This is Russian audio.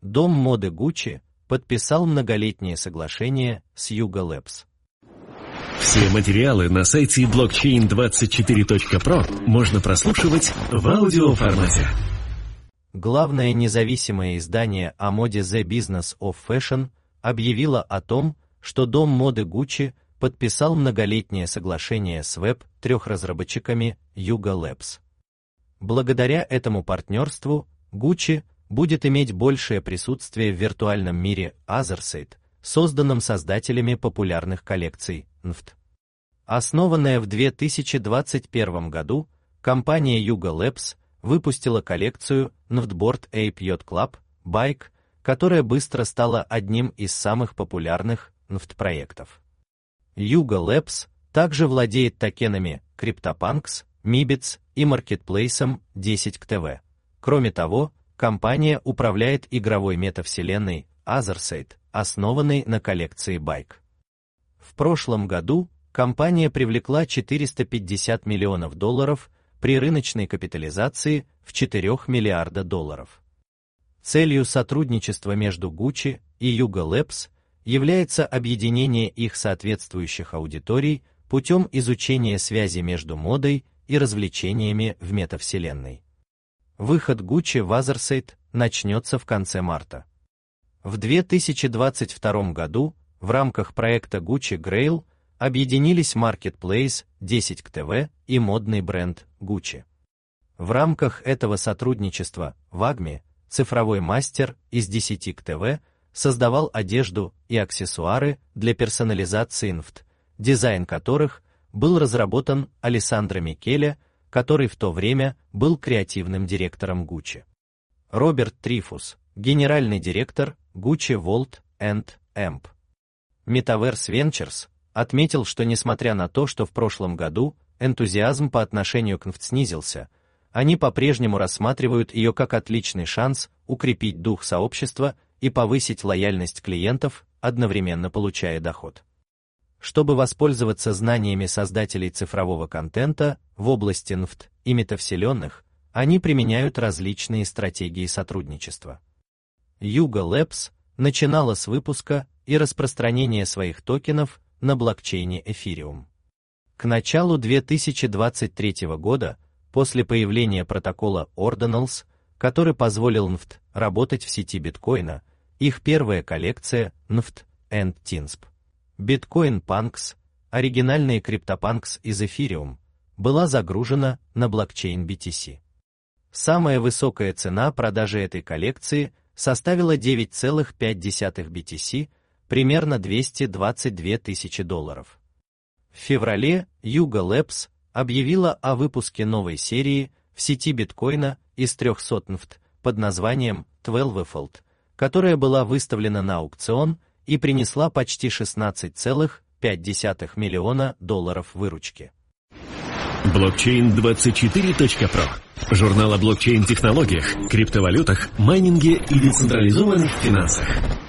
Дом моды Gucci подписал многолетнее соглашение с Yuga Labs. Все материалы на сайте blockchain24.pro можно прослушивать в аудиоформате. Главное независимое издание о моде The Business of Fashion объявило о том, что дом моды Gucci подписал многолетнее соглашение с Web3-разработчиками Yuga Labs. Благодаря этому партнерству Gucci будет иметь большее присутствие в виртуальном мире Otherside, созданном создателями популярных коллекций NFT. Основанная в 2021 году, компания Yuga Labs выпустила коллекцию NFTboard Ape Yacht Club Bike, которая быстро стала одним из самых популярных NFT-проектов. Yuga Labs также владеет токенами CryptoPunks, Mibits и маркетплейсом 10ktv. Кроме того, компания управляет игровой метавселенной Otherside, основанной на коллекции Bike. В прошлом году компания привлекла $450 миллионов при рыночной капитализации в $4 миллиарда. Целью сотрудничества между Gucci и Yuga Labs является объединение их соответствующих аудиторий путем изучения связи между модой и развлечениями в метавселенной. Выход Gucci в Otherside начнется в конце марта. В 2022 году в рамках проекта Gucci Grail объединились Marketplace 10ktv и модный бренд Gucci. В рамках этого сотрудничества Wagmi, цифровой мастер из 10ktv, создавал одежду и аксессуары для персонализации NFT, дизайн которых был разработан Алессандро Микеле, который в то время был креативным директором Gucci. Роберт Трифус, генеральный директор Gucci Vault and Amp. Metaverse Ventures отметил, что несмотря на то, что в прошлом году энтузиазм по отношению к NFT снизился, они по-прежнему рассматривают ее как отличный шанс укрепить дух сообщества и повысить лояльность клиентов, одновременно получая доход. Чтобы воспользоваться знаниями создателей цифрового контента в области NFT и метавселенных, они применяют различные стратегии сотрудничества. Yuga Labs начинала с выпуска и распространения своих токенов на блокчейне Ethereum. К началу 2023 года, после появления протокола Ordinals, который позволил NFT работать в сети биткоина, их первая коллекция NFT and Tinsp, Bitcoin Punks, оригинальные CryptoPunks из Ethereum, была загружена на блокчейн BTC. Самая высокая цена продажи этой коллекции составила 9,5 BTC, примерно $222 тысячи. В феврале Yuga Labs объявила о выпуске новой серии в сети биткоина из 300 NFT под названием 12fold, которая была выставлена на аукцион и принесла почти $16,5 миллиона выручки. Blockchain24.pro. Журнал о блокчейн-технологиях, криптовалютах, майнинге и децентрализованных финансах.